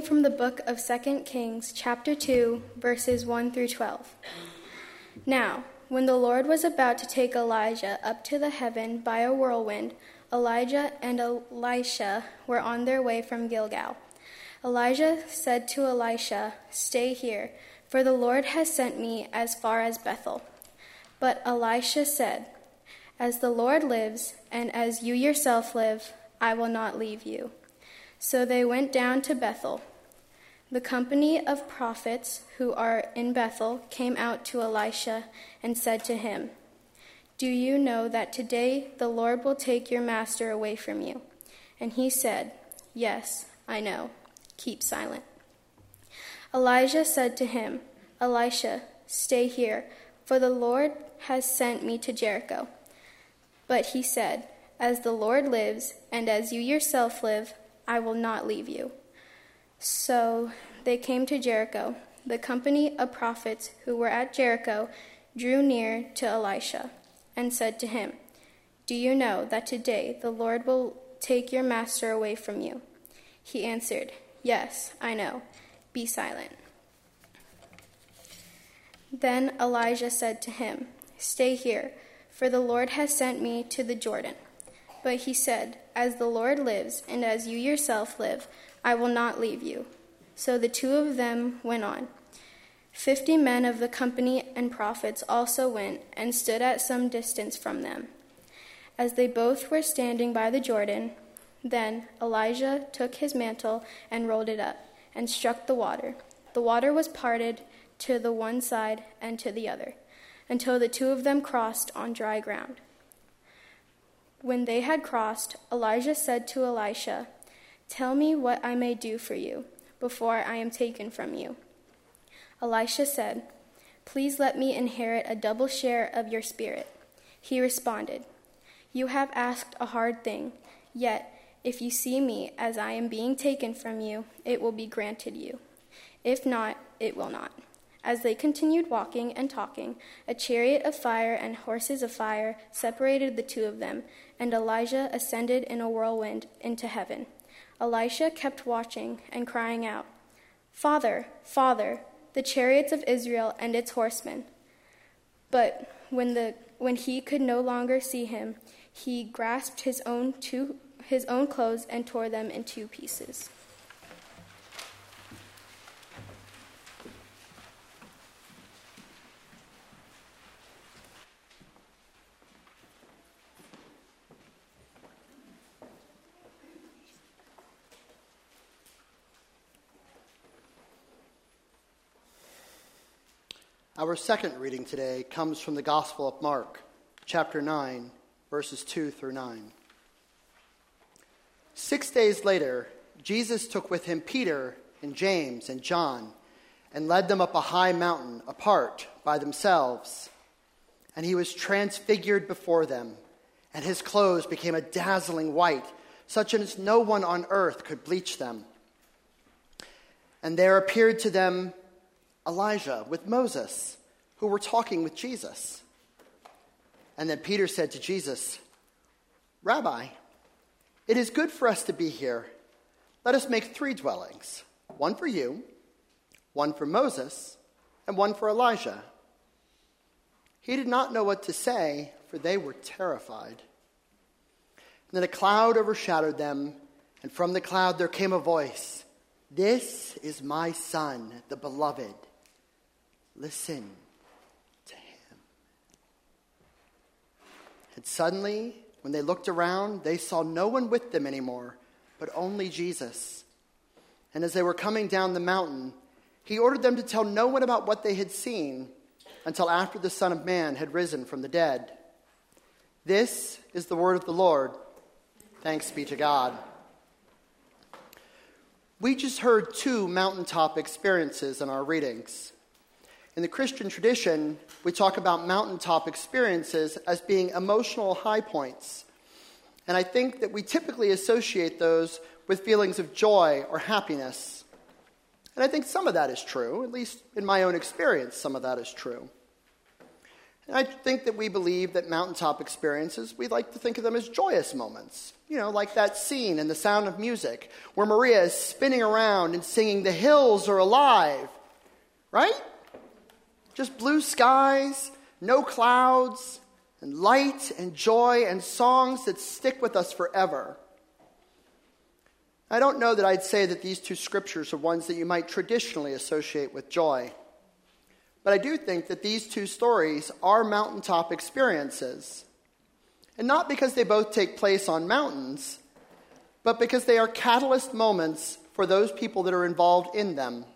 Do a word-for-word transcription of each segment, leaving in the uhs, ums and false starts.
from the book of Second Kings, chapter two, verses one through twelve. Now, when the Lord was about to take Elijah up to the heaven by a whirlwind, Elijah and Elisha were on their way from Gilgal. Elijah said to Elisha, "Stay here, for the Lord has sent me as far as Bethel." But Elisha said, "As the Lord lives, and as you yourself live, I will not leave you." So they went down to Bethel. The company of prophets who are in Bethel came out to Elisha and said to him, "Do you know that today the Lord will take your master away from you?" And he said, "Yes, I know. Keep silent." Elijah said to him, "Elisha, stay here, for the Lord has sent me to Jericho." But he said, "As the Lord lives, and as you yourself live, I will not leave you." So they came to Jericho. The company of prophets who were at Jericho drew near to Elisha and said to him, "Do you know that today the Lord will take your master away from you?" He answered, "Yes, I know. Be silent." Then Elijah said to him, "Stay here, for the Lord has sent me to the Jordan." But he said, "As the Lord lives, and as you yourself live, I will not leave you." So the two of them went on. Fifty men of the company and prophets also went and stood at some distance from them. As they both were standing by the Jordan, then Elijah took his mantle and rolled it up, and struck the water. The water was parted to the one side and to the other, until the two of them crossed on dry ground. When they had crossed, Elijah said to Elisha, "Tell me what I may do for you before I am taken from you." Elisha said, "Please let me inherit a double share of your spirit." He responded, "You have asked a hard thing, yet if you see me as I am being taken from you, it will be granted you. If not, it will not." As they continued walking and talking, a chariot of fire and horses of fire separated the two of them, and Elijah ascended in a whirlwind into heaven. Elisha kept watching and crying out, "Father, Father, the chariots of Israel and its horsemen." But when the when he could no longer see him, he grasped his own two his own clothes and tore them in two pieces. Our second reading today comes from the Gospel of Mark, chapter nine, verses two through nine. Six days later, Jesus took with him Peter and James and John and led them up a high mountain apart by themselves. And he was transfigured before them, and his clothes became a dazzling white, such as no one on earth could bleach them. And there appeared to them Elijah with Moses, who were talking with Jesus. And then Peter said to Jesus, "Rabbi, it is good for us to be here. Let us make three dwellings, one for you, one for Moses, and one for Elijah." He did not know what to say, for they were terrified. And then a cloud overshadowed them, and from the cloud there came a voice, "This is my son, the beloved. Listen to him." And suddenly, when they looked around, they saw no one with them anymore, but only Jesus. And as they were coming down the mountain, he ordered them to tell no one about what they had seen until after the Son of Man had risen from the dead. This is the word of the Lord. Thanks be to God. We just heard two mountaintop experiences in our readings. In the Christian tradition, we talk about mountaintop experiences as being emotional high points. And I think that we typically associate those with feelings of joy or happiness. And I think some of that is true, at least in my own experience, some of that is true. And I think that we believe that mountaintop experiences, we like to think of them as joyous moments. You know, like that scene in The Sound of Music where Maria is spinning around and singing, "The hills are alive," right? Just blue skies, no clouds, and light and joy and songs that stick with us forever. I don't know that I'd say that these two scriptures are ones that you might traditionally associate with joy. But I do think that these two stories are mountaintop experiences. And not because they both take place on mountains, but because they are catalyst moments for those people that are involved in them.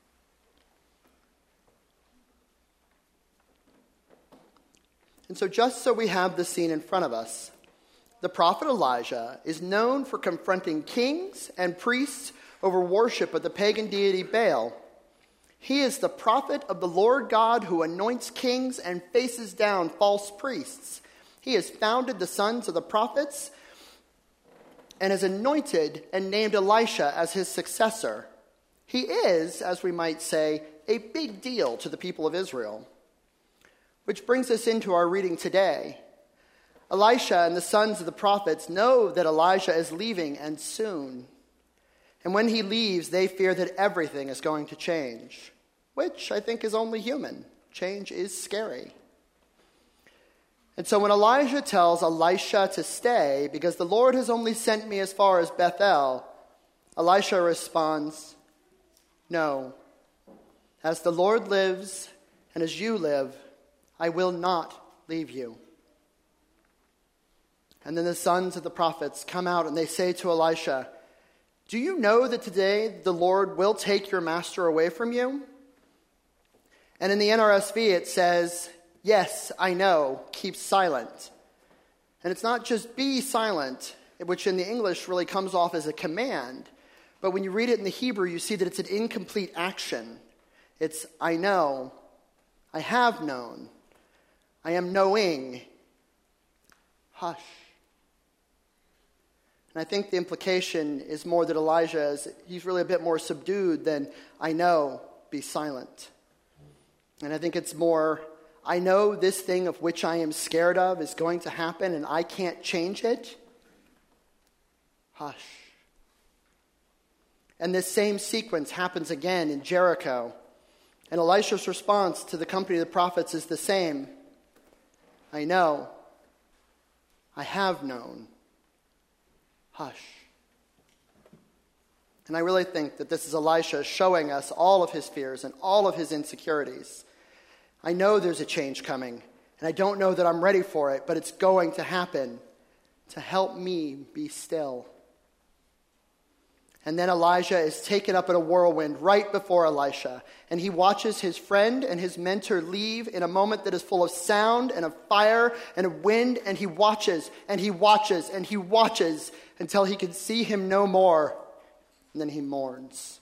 And so just so we have the scene in front of us, the prophet Elijah is known for confronting kings and priests over worship of the pagan deity Baal. He is the prophet of the Lord God who anoints kings and faces down false priests. He has founded the sons of the prophets and has anointed and named Elisha as his successor. He is, as we might say, a big deal to the people of Israel. Which brings us into our reading today. Elisha and the sons of the prophets know that Elijah is leaving, and soon. And when he leaves, they fear that everything is going to change, which I think is only human. Change is scary. And so when Elijah tells Elisha to stay, because the Lord has only sent me as far as Bethel, Elisha responds, "No, as the Lord lives and as you live, I will not leave you." And then the sons of the prophets come out and they say to Elisha, "Do you know that today the Lord will take your master away from you?" And in the N R S V it says, "Yes, I know, keep silent." And it's not just be silent, which in the English really comes off as a command. But when you read it in the Hebrew, you see that it's an incomplete action. It's, I know, I have known, I am knowing, hush. And I think the implication is more that Elijah is, he's really a bit more subdued than, I know, be silent. And I think it's more, I know this thing of which I am scared of is going to happen and I can't change it. Hush. And this same sequence happens again in Jericho. And Elisha's response to the company of the prophets is the same. I know. I have known. Hush. And I really think that this is Elisha showing us all of his fears and all of his insecurities. I know there's a change coming, and I don't know that I'm ready for it, but it's going to happen to help me be still. And then Elijah is taken up in a whirlwind right before Elisha, and he watches his friend and his mentor leave in a moment that is full of sound and of fire and of wind, and he watches and he watches and he watches until he can see him no more, and then he mourns.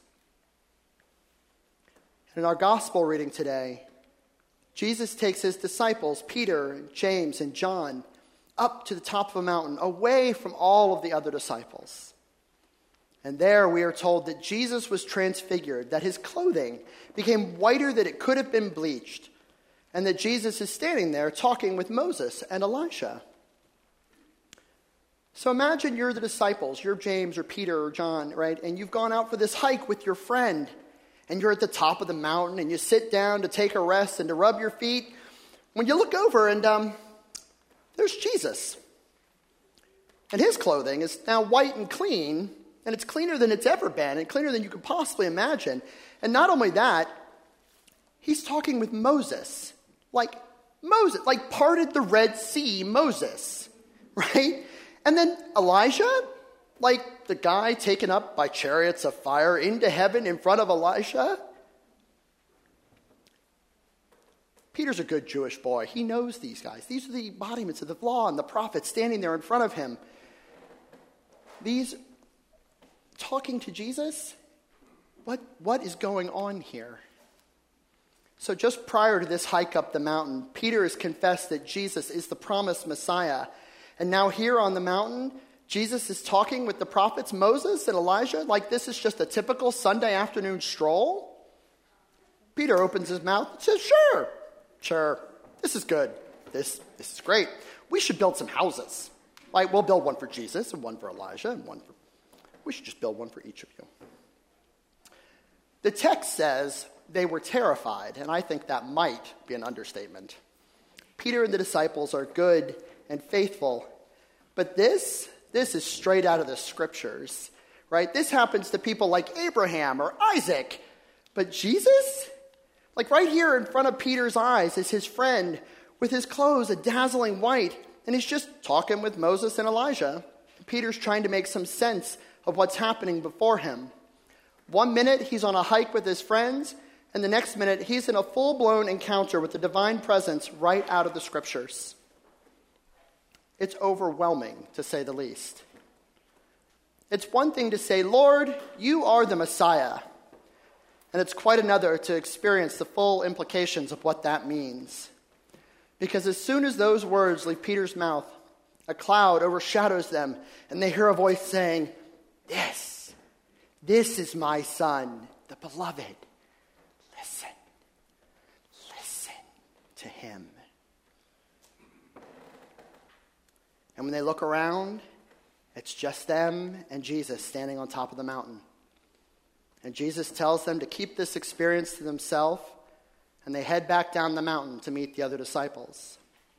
In our gospel reading today, Jesus takes his disciples, Peter, James, and John, up to the top of a mountain, away from all of the other disciples. And there we are told that Jesus was transfigured, that his clothing became whiter than it could have been bleached, and that Jesus is standing there talking with Moses and Elisha. So imagine you're the disciples, you're James or Peter or John, right? And you've gone out for this hike with your friend, and you're at the top of the mountain, and you sit down to take a rest and to rub your feet. When you look over, and um, there's Jesus. And his clothing is now white and clean, and it's cleaner than it's ever been, and cleaner than you could possibly imagine. And not only that, he's talking with Moses. Like Moses, like parted the Red Sea Moses, right? And then Elijah, like the guy taken up by chariots of fire into heaven in front of Elisha. Peter's a good Jewish boy. He knows these guys. These are the embodiments of the law and the prophets standing there in front of him. These talking to Jesus? What, what is going on here? So just prior to this hike up the mountain, Peter has confessed that Jesus is the promised Messiah. And now here on the mountain, Jesus is talking with the prophets, Moses and Elijah, like this is just a typical Sunday afternoon stroll. Peter opens his mouth and says, sure, sure, this is good. this, this is great. We should build some houses. Like, we'll build one for Jesus and one for Elijah and one for... We should just build one for each of you. The text says they were terrified, and I think that might be an understatement. Peter and the disciples are good and faithful, but this, this is straight out of the scriptures, right? This happens to people like Abraham or Isaac, but Jesus? Like right here in front of Peter's eyes is his friend with his clothes a dazzling white, and he's just talking with Moses and Elijah. Peter's trying to make some sense of what's happening before him. One minute he's on a hike with his friends, and the next minute he's in a full-blown encounter with the divine presence right out of the scriptures. It's overwhelming, to say the least. It's one thing to say, Lord, you are the Messiah. And it's quite another to experience the full implications of what that means. Because as soon as those words leave Peter's mouth, a cloud overshadows them, and they hear a voice saying, This, this is my son, the beloved. Listen, listen to him. And when they look around, it's just them and Jesus standing on top of the mountain. And Jesus tells them to keep this experience to themselves, and they head back down the mountain to meet the other disciples.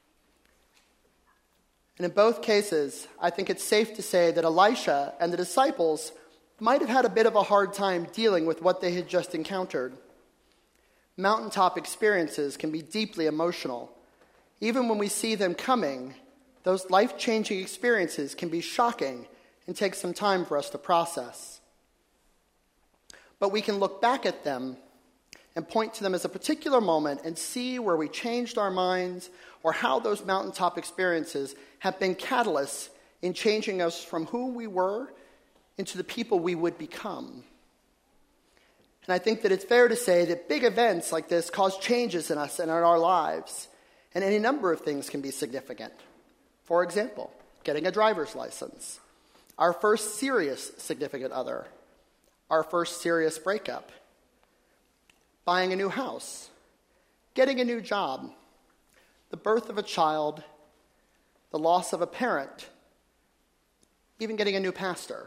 And in both cases, I think it's safe to say that Elisha and the disciples might have had a bit of a hard time dealing with what they had just encountered. Mountaintop experiences can be deeply emotional. Even when we see them coming, those life-changing experiences can be shocking and take some time for us to process. But we can look back at them and point to them as a particular moment and see where we changed our minds or how those mountaintop experiences have been catalysts in changing us from who we were into the people we would become. And I think that it's fair to say that big events like this cause changes in us and in our lives. And any number of things can be significant. For example, getting a driver's license, our first serious significant other, our first serious breakup, buying a new house, getting a new job, the birth of a child, the loss of a parent, even getting a new pastor.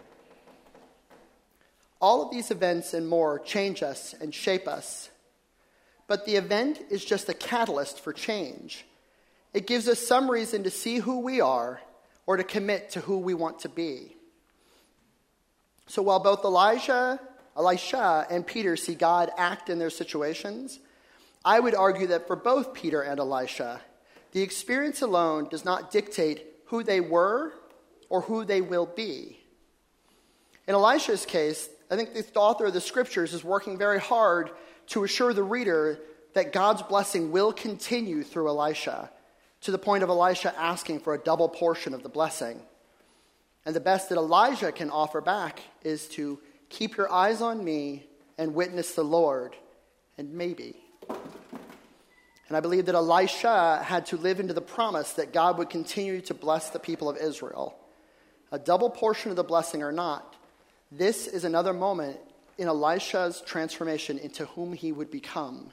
All of these events and more change us and shape us. But the event is just a catalyst for change. It gives us some reason to see who we are or to commit to who we want to be. So while both Elijah, Elisha and Peter see God act in their situations, I would argue that for both Peter and Elisha, the experience alone does not dictate who they were or who they will be. In Elisha's case, I think the author of the scriptures is working very hard to assure the reader that God's blessing will continue through Elisha, to the point of Elisha asking for a double portion of the blessing. And the best that Elijah can offer back is to keep your eyes on me and witness the Lord, and maybe. And I believe that Elisha had to live into the promise that God would continue to bless the people of Israel. A double portion of the blessing or not, this is another moment in Elisha's transformation into whom he would become.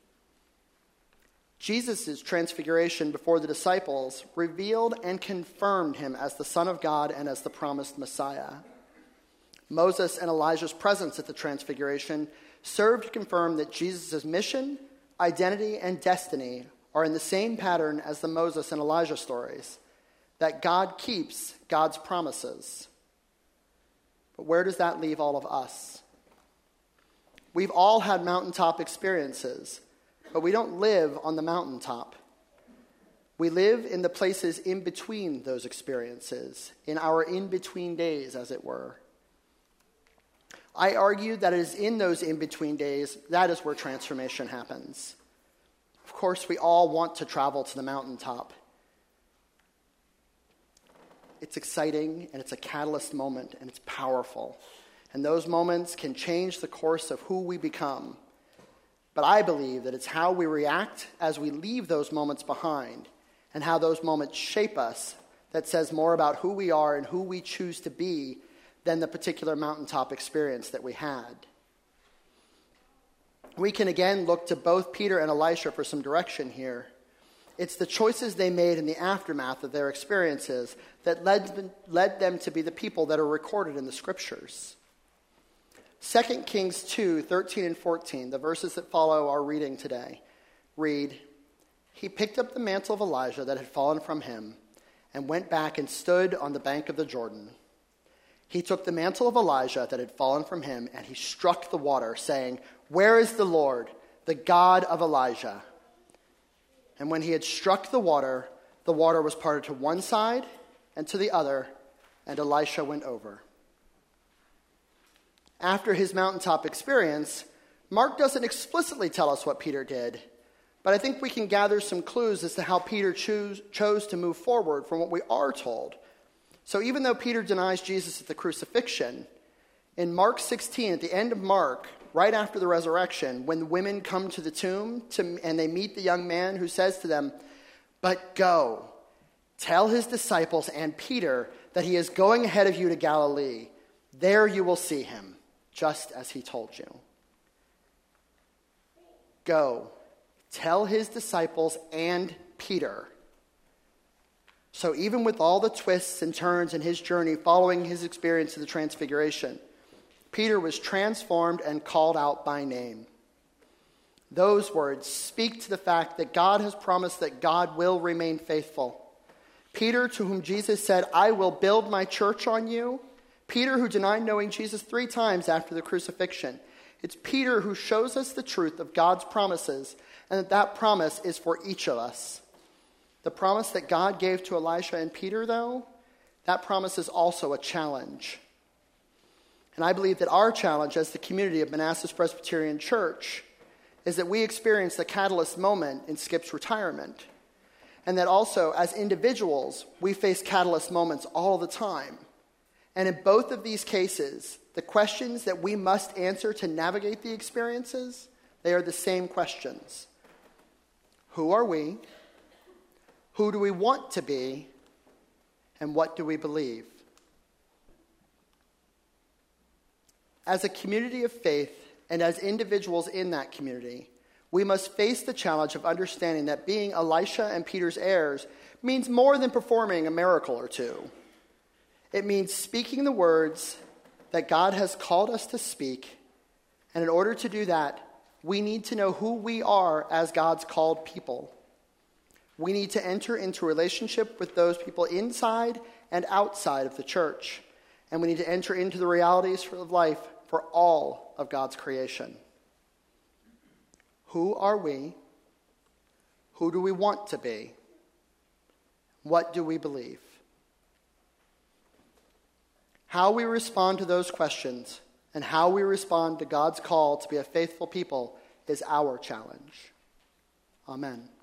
Jesus' transfiguration before the disciples revealed and confirmed him as the Son of God and as the promised Messiah. Moses and Elijah's presence at the transfiguration served to confirm that Jesus' mission, identity, and destiny are in the same pattern as the Moses and Elijah stories, that God keeps God's promises. But where does that leave all of us? We've all had mountaintop experiences, but we don't live on the mountaintop. We live in the places in between those experiences, in our in-between days, as it were. I argue that it is in those in-between days, that is where transformation happens. Of course, we all want to travel to the mountaintop. It's exciting, and it's a catalyst moment, and it's powerful. And those moments can change the course of who we become. But I believe that it's how we react as we leave those moments behind and how those moments shape us that says more about who we are and who we choose to be than the particular mountaintop experience that we had. We can again look to both Peter and Elisha for some direction here. It's the choices they made in the aftermath of their experiences that led, led them to be the people that are recorded in the scriptures. Second Kings two, thirteen and fourteen, the verses that follow our reading today, read, "He picked up the mantle of Elijah that had fallen from him and went back and stood on the bank of the Jordan. He took the mantle of Elijah that had fallen from him and he struck the water, saying, 'Where is the Lord, the God of Elijah?' And when he had struck the water, the water was parted to one side and to the other, and Elisha went over." After his mountaintop experience, Mark doesn't explicitly tell us what Peter did, but I think we can gather some clues as to how Peter choose, chose to move forward from what we are told. So even though Peter denies Jesus at the crucifixion, in Mark sixteen, at the end of Mark, right after the resurrection, when the women come to the tomb to, and they meet the young man who says to them, "But go, tell his disciples and Peter that he is going ahead of you to Galilee. There you will see him, just as he told you." Go, tell his disciples and Peter. So even with all the twists and turns in his journey following his experience of the Transfiguration, Peter was transformed and called out by name. Those words speak to the fact that God has promised that God will remain faithful. Peter, to whom Jesus said, "I will build my church on you." Peter, who denied knowing Jesus three times after the crucifixion. It's Peter who shows us the truth of God's promises, and that that promise is for each of us. The promise that God gave to Elisha and Peter, though, that promise is also a challenge. And I believe that our challenge as the community of Manassas Presbyterian Church is that we experience the catalyst moment in Skip's retirement. And that also, as individuals, we face catalyst moments all the time. And in both of these cases, the questions that we must answer to navigate the experiences, they are the same questions. Who are we? Who do we want to be? And what do we believe? As a community of faith and as individuals in that community, we must face the challenge of understanding that being Elisha and Peter's heirs means more than performing a miracle or two. It means speaking the words that God has called us to speak, and in order to do that, we need to know who we are as God's called people. We need to enter into a relationship with those people inside and outside of the church, and we need to enter into the realities of life for all of God's creation. Who are we? Who do we want to be? What do we believe? How we respond to those questions and how we respond to God's call to be a faithful people is our challenge. Amen.